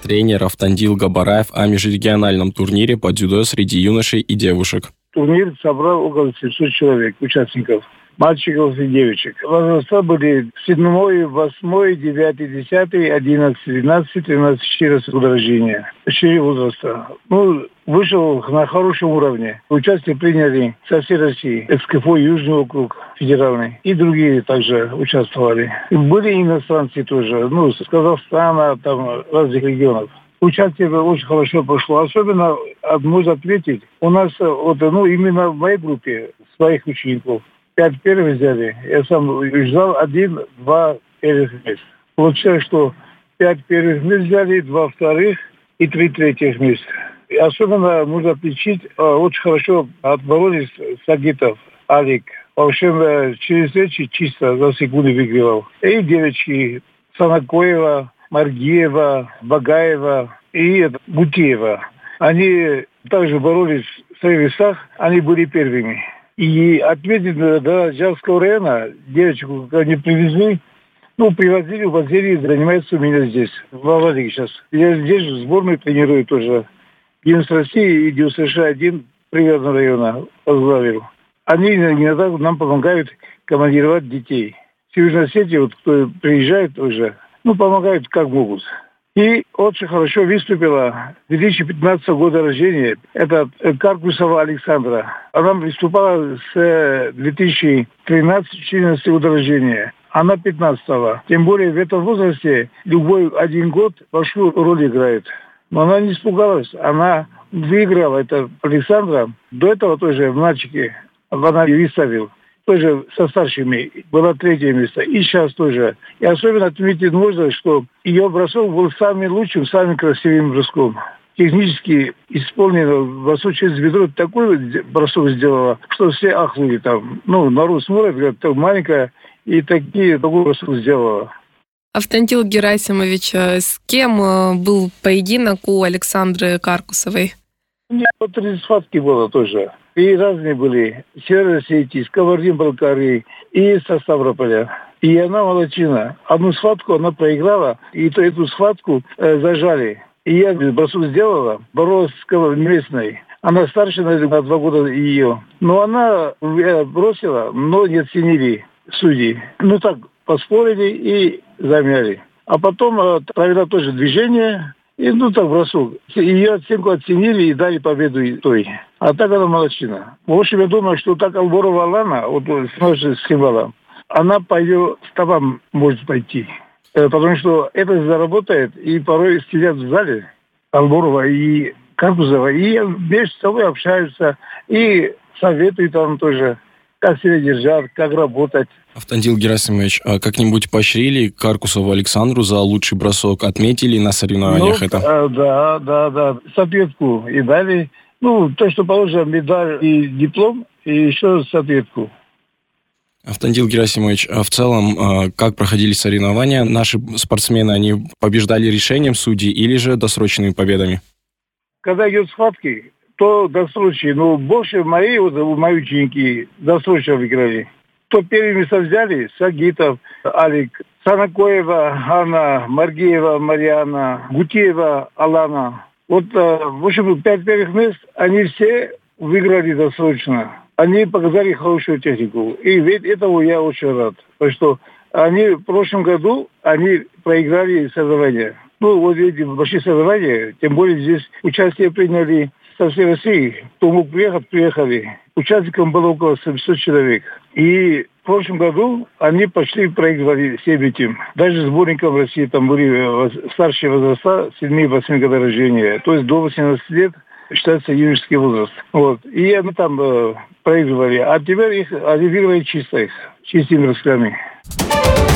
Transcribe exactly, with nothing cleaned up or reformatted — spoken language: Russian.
тренер Автандил Габараев о межрегиональном турнире по дзюдо среди юношей и девушек. Турнир собрал около семьсот человек, участников. Мальчиков и девочек. Возраста были седьмой, восьмой, девятый, десятый, одиннадцатый, двенадцатый, тринадцатый, четырнадцатый года рождения. Четыре возраста. Ну, вышел на хорошем уровне. Участие приняли со всей России. СКФО, Южный округ, федеральный. И другие также участвовали. И были иностранцы тоже. Ну, с Казахстана, там, разных регионов. Участие очень хорошо прошло. Особенно, можно отметить, у нас, вот, ну, именно в моей группе, своих учеников, пять первых взяли. Я сам ждал один, два первых мест. Получается, что пять первых мест взяли, два вторых и три третьих мест. И особенно можно отличить, очень хорошо отборолись Сагитов, Алик. В общем, через речи чисто за секунду выигрывал. И девочки Санакоева, Маргиева, Багаева и Гутеева. Они также боролись в своих весах, они были первыми. И отметить до Джавского района девочку, когда они привезли, ну, привозили, увозили, занимаются у меня здесь, в Авладике сейчас. Я здесь в сборной тренирую тоже. Гимн России и ДЮСШ один Привязанного района возглавил. Они иногда нам помогают командировать детей. В Южной Осетии, вот кто приезжает уже, ну, помогают как могут. И очень хорошо выступила две тысячи пятнадцатого года рождения. Это Каркусова Александра. Она выступала с две тысячи тринадцатого-четырнадцатого года рождения. Она пятнадцатого. Тем более в этом возрасте любой один год большую роль играет. Но она не испугалась. Она выиграла. Это Александра. До этого тоже в мальчике она ее выставила. Тоже со старшими было третье место. И сейчас тоже. И особенно отметить можно, что ее бросок был самым лучшим, самым красивым броском. Технически исполнено бросок через бедро, такой бросок сделала, что все ахнули там. Ну, народ смотрит, говорят, так маленькая, и такие, такой бросок сделала. Автандил Герасимович, с кем был поединок у Александры Каркусовой? У меня вот три схватки было тоже. И разные были. Северной Осетии, с Кабардино-Балкарии и со Ставрополя. И она молодчина. Одну схватку она проиграла, и то эту схватку э, зажали. И я бросок сделала, боролась с местной. Она старше на два года ее. Но она бросила, но не оценили судьи. Ну так, поспорили и замяли. А потом э, провела тоже движение. И ну так бросок. Ее оценку оценили и дали победу той. А так она молодчина. В общем, я думаю, что так Алборова Алана, вот с символом, она по ее стопам может пойти. Потому что это заработает, и порой сидят в зале Алборова и Каркусова, и между собой общаются, и советуют там тоже, как себя держать, как работать. Автандил Герасимович, а как-нибудь поощрили Каркусову Александру за лучший бросок? Отметили на соревнованиях ну, это? А, да, да, да. Соответку и дали. Ну, то, что положено, медаль и диплом, и еще соответку. Автандил Герасимович, а в целом, как проходили соревнования? Наши спортсмены, они побеждали решением судей или же досрочными победами? Когда идет схватки, то досрочные. Но больше мои, вот, мои ученики досрочно выиграли. Кто первые места взяли? Сагитов, Алик, Санакоева, Анна, Маргиева, Марьяна, Гутеева, Алана. Вот, в общем, пять первых мест, они все выиграли досрочно. Они показали хорошую технику. И ведь этого я очень рад. Потому что они в прошлом году, они проиграли соревнования. Ну, вот эти большие соревнования, тем более здесь участие приняли со всей России. Кто мог приехать, приехали. Участников было около семьсот человек. И в прошлом году они почти проигрывали всем этим. Даже сборником России там были старшие возраста, семь-восемь годов рождения. То есть до восемнадцати лет считается юношеский возраст. Вот. И они там э, проигрывали. А теперь их, они выиграли чисто их, чистыми бросками.